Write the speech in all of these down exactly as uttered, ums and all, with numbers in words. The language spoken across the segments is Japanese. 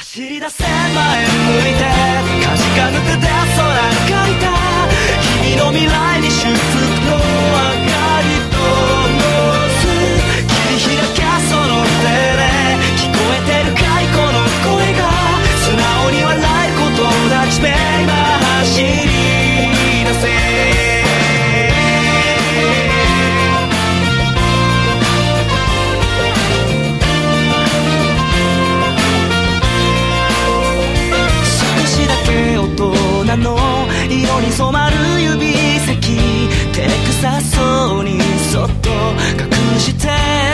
走り出せ前向いてかじかむ手で空に書いた君の未来に祝福の明かりと灯す切り開けその手で聞こえてるかいこの声が素直に笑えることだけで今走り出せ大人の色に染まる指先照れくさそうにそっと隠して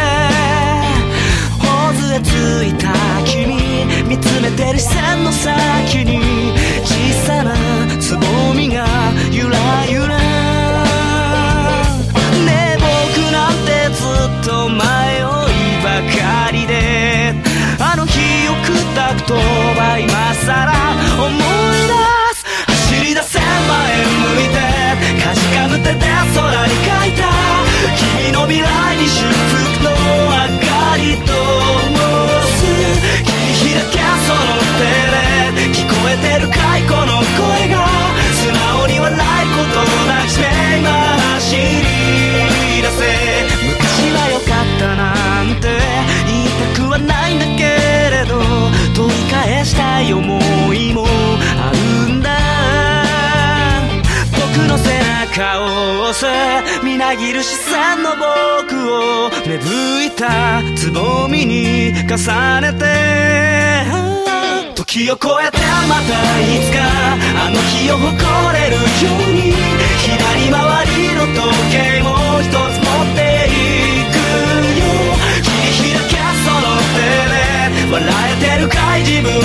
頬杖ついた君見つめてる視線の先に小さなつぼみがゆらゆらねえ僕なんてずっと迷いばかりであの日送った言葉今さら思い出走り出せ前向いてかじかむ手で空に書いた君の未来に祝福の明かりと灯す切り開けその手で聞こえてるかいこの声が素直に笑えることなくして今走り出せ昔は良かったなんて言いたくはないんだけれど取り返したい思いもあるんだ僕の背中を押せみなぎる視線の僕を芽吹いたつぼみに重ねて時を越えてまたいつかあの日を誇れるように左回りの時計も一つ持っていくよ切り開けその手で笑えてるかい自分